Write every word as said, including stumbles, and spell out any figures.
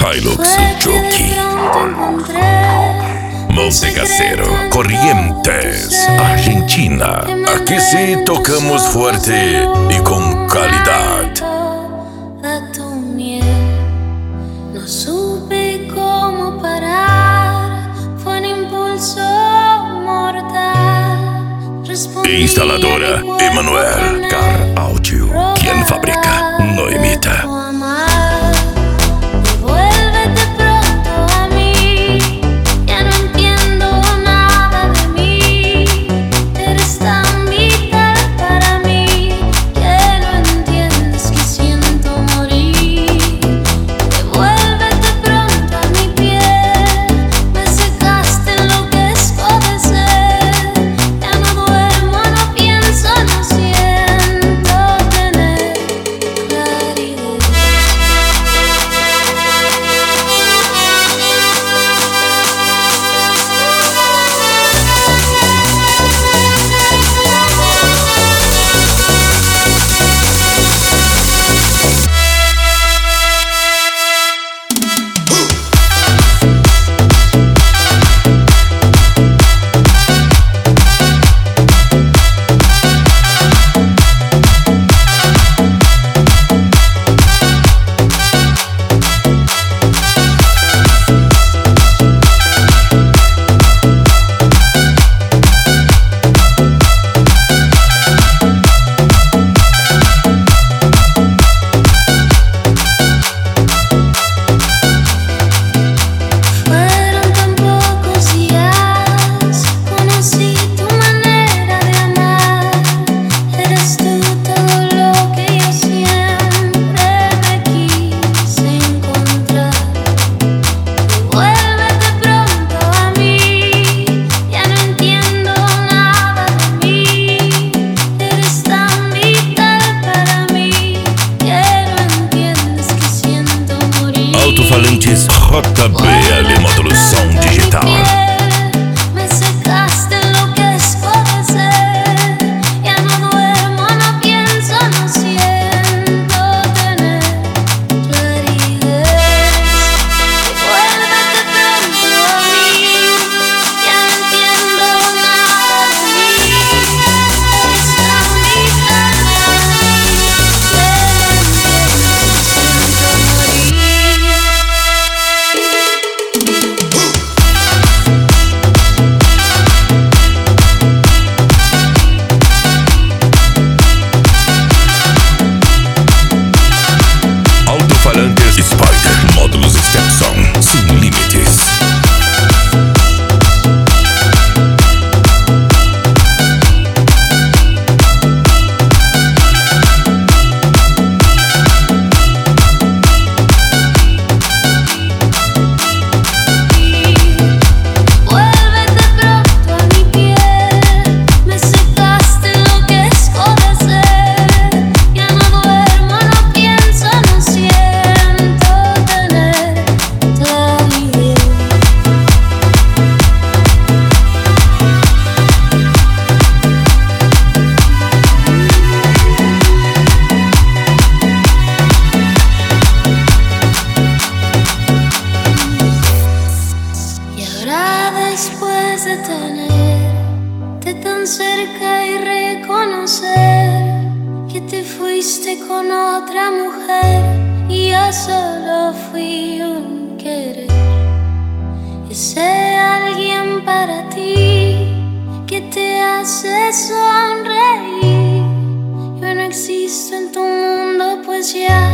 Hilux Jockey. Monte Casero, Corrientes, Argentina. Aquí sí tocamos fuerte y con calidad. A tu miel, no supe cómo parar, fue un impulso mortal. Respondí Instaladora Emanuel Car Audio. Quien fabrica, no imita. Alto-falantes J B L módulo som digital. Spider, módulos Stepson, sin límites. Después de tenerte tan cerca y reconocer que te fuiste con otra mujer y yo solo fui un querer, ese alguien para ti que te hace sonreír. Yo no existo en tu mundo, pues ya